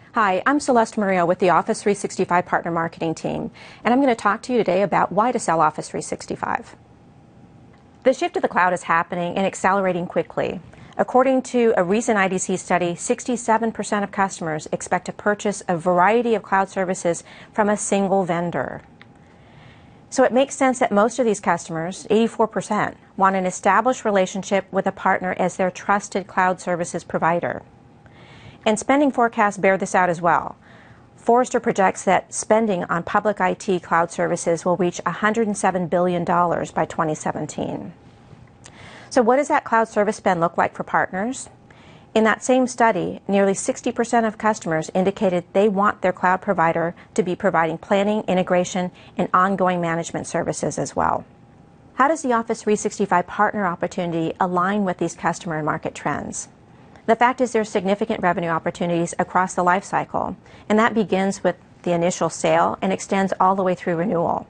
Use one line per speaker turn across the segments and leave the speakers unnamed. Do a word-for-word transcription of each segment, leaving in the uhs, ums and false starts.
Hi, I'm Celeste Murillo with the Office three sixty-five Partner Marketing Team, and I'm going to talk to you today about why to sell Office three sixty-five. The shift to the cloud is happening and accelerating quickly. According to a recent I D C study, sixty-seven percent of customers expect to purchase a variety of cloud services from a single vendor. So it makes sense that most of these customers, eighty-four percent, want an established relationship with a partner as their trusted cloud services provider. And spending forecasts bear this out as well. Forrester projects that spending on public I T cloud services will reach one hundred seven billion dollars by twenty seventeen. So what does that cloud service spend look like for partners? In that same study, nearly sixty percent of customers indicated they want their cloud provider to be providing planning, integration, and ongoing management services as well. How does the Office three sixty-five partner opportunity align with these customer and market trends? The fact is there's significant revenue opportunities across the life cycle, and that begins with the initial sale and extends all the way through renewal.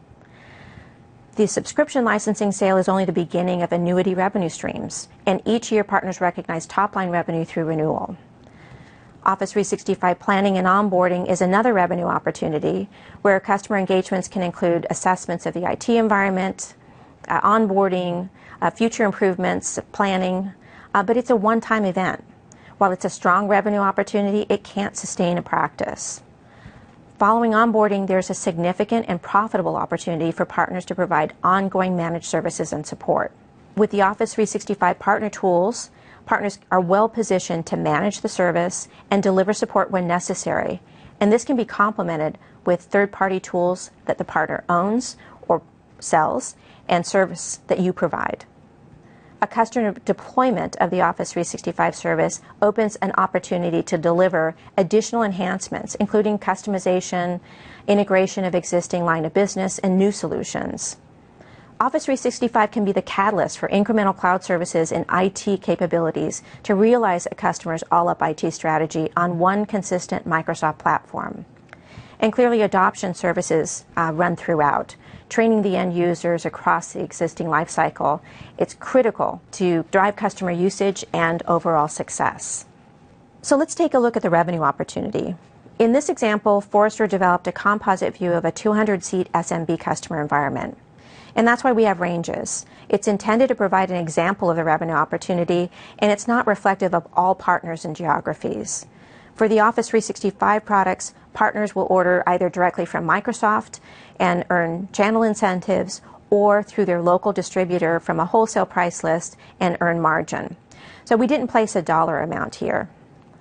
The subscription licensing sale is only the beginning of annuity revenue streams, and each year partners recognize top-line revenue through renewal. Office three sixty-five planning and onboarding is another revenue opportunity where customer engagements can include assessments of the I T environment, uh, onboarding, uh, future improvements, planning, uh, but it's a one-time event. While it's a strong revenue opportunity, it can't sustain a practice. Following onboarding, there's a significant and profitable opportunity for partners to provide ongoing managed services and support. With the Office three sixty-five partner tools, partners are well positioned to manage the service and deliver support when necessary. And this can be complemented with third-party tools that the partner owns or sells and service that you provide. A customer deployment of the Office three sixty-five service opens an opportunity to deliver additional enhancements, including customization, integration of existing line of business, and new solutions. Office three sixty-five can be the catalyst for incremental cloud services and I T capabilities to realize a customer's all-up I T strategy on one consistent Microsoft platform. And clearly, adoption services uh, run throughout. Training the end users across the existing lifecycle, it's critical to drive customer usage and overall success. So let's take a look at the revenue opportunity. In this example, Forrester developed a composite view of a two hundred seat S M B customer environment. And that's why we have ranges. It's intended to provide an example of the revenue opportunity, and it's not reflective of all partners and geographies. For the Office three sixty-five products, partners will order either directly from Microsoft and earn channel incentives, or through their local distributor from a wholesale price list and earn margin. So we didn't place a dollar amount here.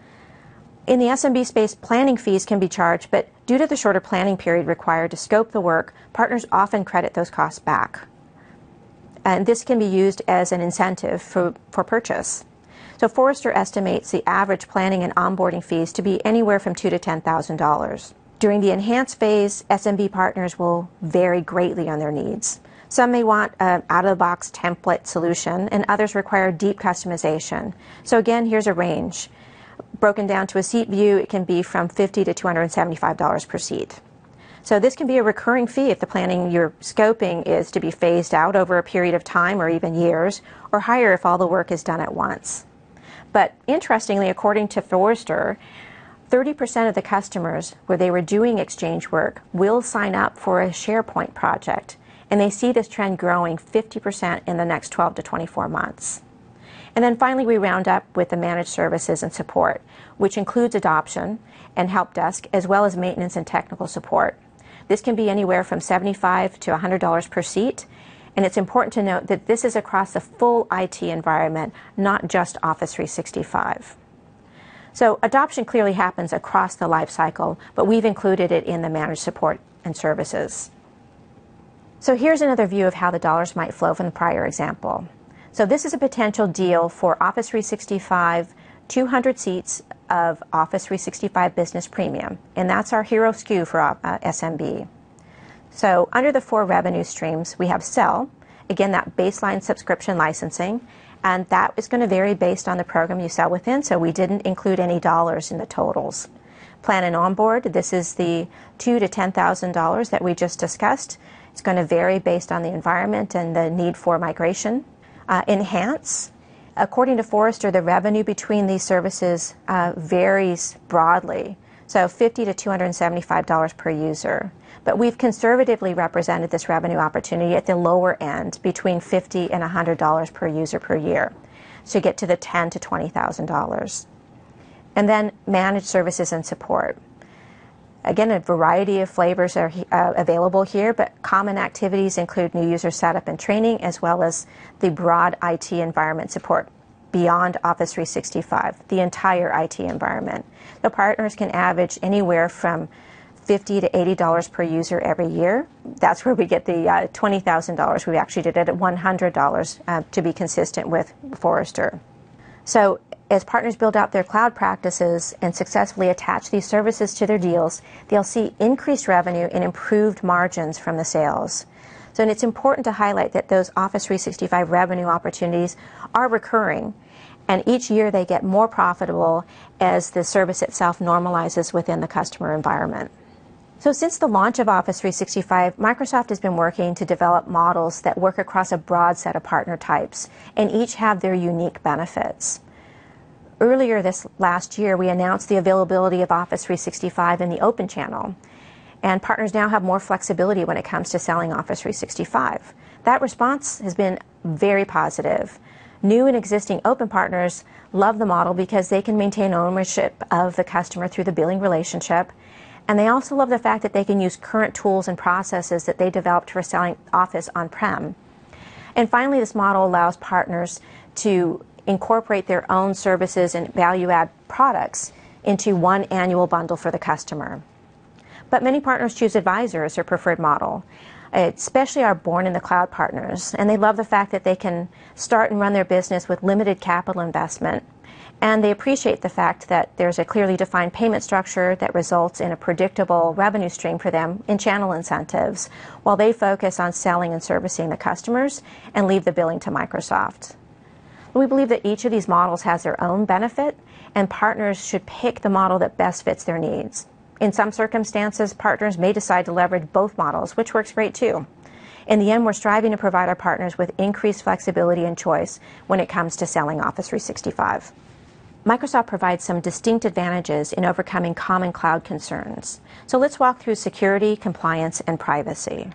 In the S M B space, planning fees can be charged, but due to the shorter planning period required to scope the work, partners often credit those costs back. And this can be used as an incentive for, for purchase. So Forrester estimates the average planning and onboarding fees to be anywhere from two thousand to ten thousand dollars. During the enhanced phase, S M B partners will vary greatly on their needs. Some may want an out-of-the-box template solution, and others require deep customization. So again, here's a range. Broken down to a seat view, it can be from fifty dollars to two hundred seventy-five dollars per seat. So this can be a recurring fee if the planning you're scoping is to be phased out over a period of time or even years, or higher if all the work is done at once. But interestingly, according to Forrester, thirty percent of the customers where they were doing exchange work will sign up for a SharePoint project, and they see this trend growing fifty percent in the next twelve to twenty-four months. And then finally, we round up with the managed services and support, which includes adoption and help desk, as well as maintenance and technical support. This can be anywhere from seventy-five dollars to one hundred dollars per seat. And it's important to note that this is across the full I T environment, not just Office three sixty-five. So adoption clearly happens across the life cycle, but we've included it in the managed support and services. So here's another view of how the dollars might flow from the prior example. So this is a potential deal for Office three sixty-five, two hundred seats of Office three sixty-five Business Premium, and that's our hero S K U for uh, S M B. So under the four revenue streams, we have Sell, again, that baseline subscription licensing, and that is going to vary based on the program you sell within, so we didn't include any dollars in the totals. Plan and Onboard, this is the two thousand to ten thousand dollars that we just discussed. It's going to vary based on the environment and the need for migration. Uh, Enhance, according to Forrester, the revenue between these services uh, varies broadly. so fifty to two hundred seventy-five dollars per user. But we've conservatively represented this revenue opportunity at the lower end, between fifty dollars and one hundred dollars per user per year, so you get to the ten thousand to twenty thousand dollars. And then managed services and support. Again, a variety of flavors are uh, available here, but common activities include new user setup and training, as well as the broad I T environment support beyond Office three sixty-five, the entire I T environment. The partners can average anywhere from fifty dollars to eighty dollars per user every year. That's where we get the uh, twenty thousand dollars. We actually did it at one hundred dollars uh, to be consistent with Forrester. So as partners build out their cloud practices and successfully attach these services to their deals, they'll see increased revenue and improved margins from the sales. So and it's important to highlight that those Office three sixty-five revenue opportunities are recurring, and each year they get more profitable as the service itself normalizes within the customer environment. So since the launch of Office three sixty-five, Microsoft has been working to develop models that work across a broad set of partner types, and each have their unique benefits. Earlier this last year, we announced the availability of Office three sixty-five in the Open channel, and partners now have more flexibility when it comes to selling Office three sixty-five. That response has been very positive. New and existing Open partners love the model because they can maintain ownership of the customer through the billing relationship, and they also love the fact that they can use current tools and processes that they developed for selling Office on-prem. And finally, this model allows partners to incorporate their own services and value-add products into one annual bundle for the customer. But many partners choose Advisor as their preferred model, especially our born-in-the-cloud partners, and they love the fact that they can start and run their business with limited capital investment, and they appreciate the fact that there's a clearly defined payment structure that results in a predictable revenue stream for them in channel incentives, while they focus on selling and servicing the customers and leave the billing to Microsoft. We believe that each of these models has their own benefit, and partners should pick the model that best fits their needs. In some circumstances, partners may decide to leverage both models, which works great too. In the end, we're striving to provide our partners with increased flexibility and choice when it comes to selling Office three sixty-five. Microsoft provides some distinct advantages in overcoming common cloud concerns. So let's walk through security, compliance, and privacy.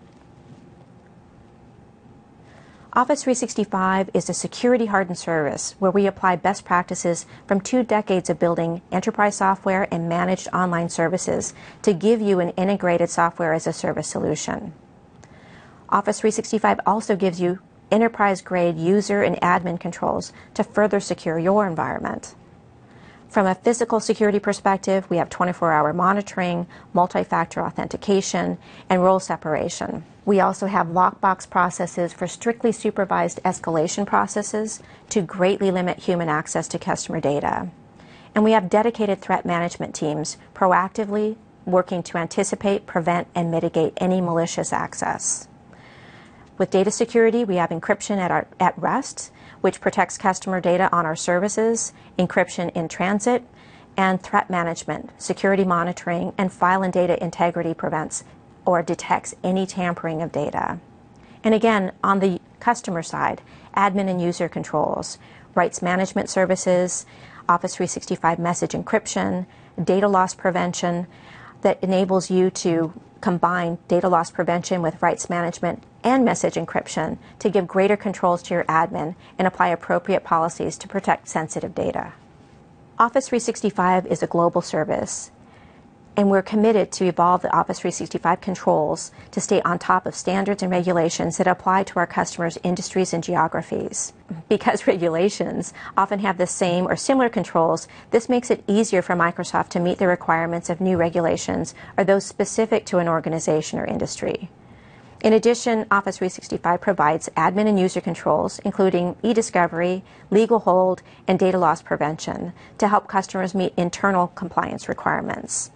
Office three sixty-five is a security-hardened service where we apply best practices from two decades of building enterprise software and managed online services to give you an integrated software-as-a-service solution. Office three sixty-five also gives you enterprise-grade user and admin controls to further secure your environment. From a physical security perspective, we have twenty-four hour monitoring, multi-factor authentication, and role separation. We also have lockbox processes for strictly supervised escalation processes to greatly limit human access to customer data. And we have dedicated threat management teams proactively working to anticipate, prevent, and mitigate any malicious access. With data security, we have encryption at, our, at rest, which protects customer data on our services, encryption in transit, and threat management, security monitoring, and file and data integrity prevents or detects any tampering of data. And again, on the customer side, admin and user controls, rights management services, Office three sixty-five message encryption, data loss prevention that enables you to combine data loss prevention with rights management and message encryption to give greater controls to your admin and apply appropriate policies to protect sensitive data. Office three sixty-five is a global service, and we're committed to evolve the Office three sixty-five controls to stay on top of standards and regulations that apply to our customers' industries and geographies. Because regulations often have the same or similar controls, this makes it easier for Microsoft to meet the requirements of new regulations or those specific to an organization or industry. In addition, Office three sixty-five provides admin and user controls, including e-discovery, legal hold, and data loss prevention to help customers meet internal compliance requirements.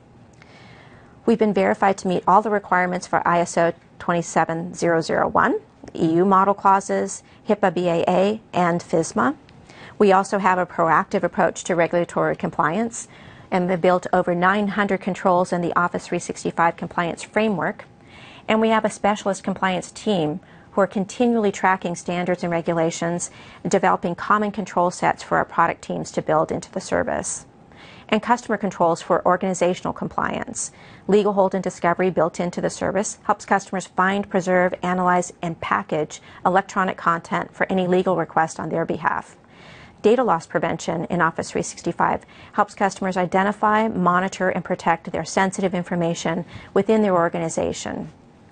We've been verified to meet all the requirements for I S O twenty-seven thousand one, E U model clauses, HIPAA B A A, and FISMA. We also have a proactive approach to regulatory compliance, and we've built over nine hundred controls in the Office three sixty-five compliance framework. And we have a specialist compliance team who are continually tracking standards and regulations and developing common control sets for our product teams to build into the service. and customer controls for organizational compliance. Legal hold and discovery built into the service helps customers find, preserve, analyze, and package electronic content for any legal request on their behalf. Data loss prevention in Office three sixty-five helps customers identify, monitor, and protect their sensitive information within their organization.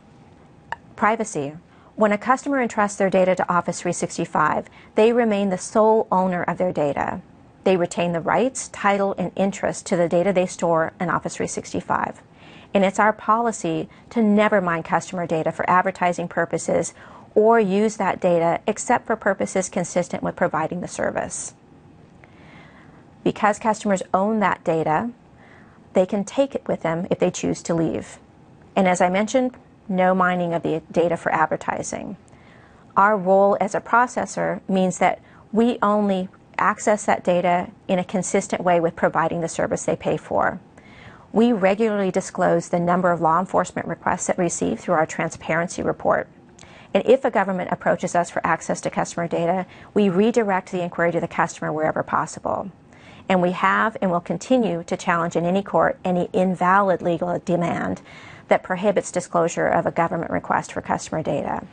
Privacy. When a customer entrusts their data to Office three sixty-five, they remain the sole owner of their data. They retain the rights, title, and interest to the data they store in Office three sixty-five. And it's our policy to never mine customer data for advertising purposes or use that data except for purposes consistent with providing the service. Because customers own that data, they can take it with them if they choose to leave. And as I mentioned, no mining of the data for advertising. Our role as a processor means that we only access that data in a consistent way with providing the service they pay for. We regularly disclose the number of law enforcement requests that we receive through our transparency report. And if a government approaches us for access to customer data, we redirect the inquiry to the customer wherever possible. And we have and will continue to challenge in any court any invalid legal demand that prohibits disclosure of a government request for customer data.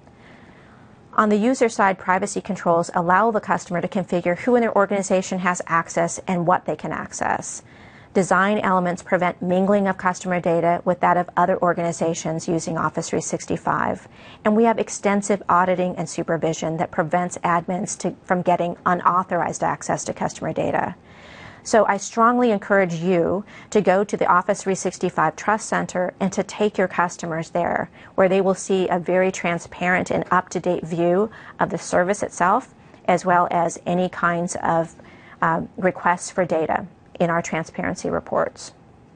On the user side, privacy controls allow the customer to configure who in their organization has access and what they can access. Design elements prevent mingling of customer data with that of other organizations using Office three sixty-five. And we have extensive auditing and supervision that prevents admins to, from getting unauthorized access to customer data. So I strongly encourage you to go to the Office three sixty-five Trust Center and to take your customers there, where they will see a very transparent and up-to-date view of the service itself, as well as any kinds of uh, requests for data in our transparency reports.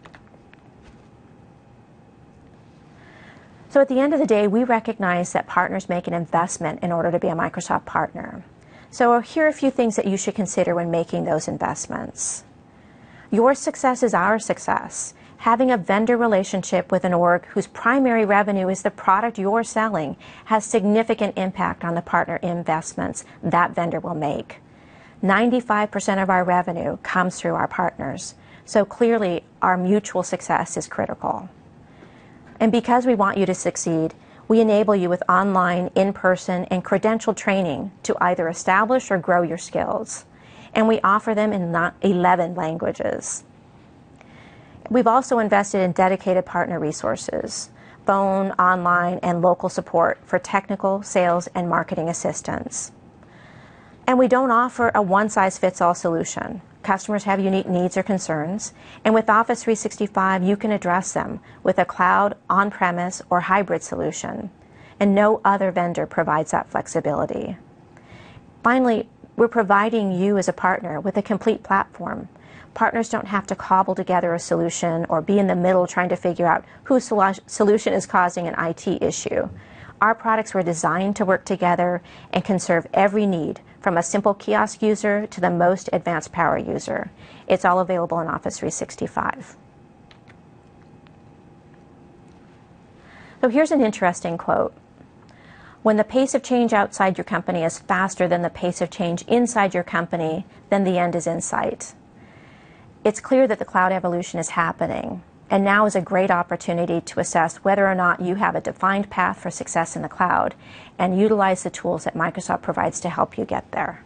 So at the end of the day, we recognize that partners make an investment in order to be a Microsoft partner. So here are a few things that you should consider when making those investments. Your success is our success. Having a vendor relationship with an org whose primary revenue is the product you're selling has significant impact on the partner investments that vendor will make. ninety-five percent of our revenue comes through our partners, so clearly our mutual success is critical. And because we want you to succeed, we enable you with online, in-person, and credentialed training to either establish or grow your skills. And we offer them in eleven languages. We've also invested in dedicated partner resources, phone, online, and local support for technical, sales, and marketing assistance. And we don't offer a one-size-fits-all solution. Customers have unique needs or concerns, and with Office three sixty-five, you can address them with a cloud, on-premise, or hybrid solution. And no other vendor provides that flexibility. Finally, we're providing you as a partner with a complete platform. Partners don't have to cobble together a solution or be in the middle trying to figure out whose solution is causing an I T issue. Our products were designed to work together and can serve every need, from a simple kiosk user to the most advanced power user. It's all available in Office three sixty-five. So here's an interesting quote. When the pace of change outside your company is faster than the pace of change inside your company, then the end is in sight. It's clear that the cloud evolution is happening, and now is a great opportunity to assess whether or not you have a defined path for success in the cloud and utilize the tools that Microsoft provides to help you get there.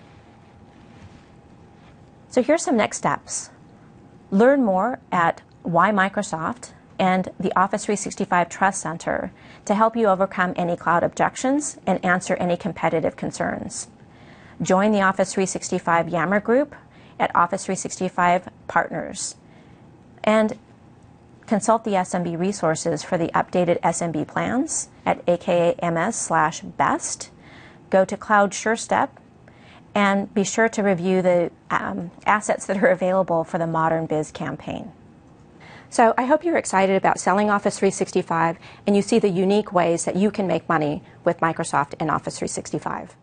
So here's some next steps. Learn more at Why Microsoft and the Office three sixty-five Trust Center to help you overcome any cloud objections and answer any competitive concerns. Join the Office three sixty-five Yammer group at Office three sixty-five Partners. And consult the S M B resources for the updated S M B plans at aka.ms slash best. Go to Cloud SureStep and be sure to review the um, assets that are available for the Modern Biz campaign. So I hope you're excited about selling Office three sixty-five and you see the unique ways that you can make money with Microsoft and Office three sixty-five.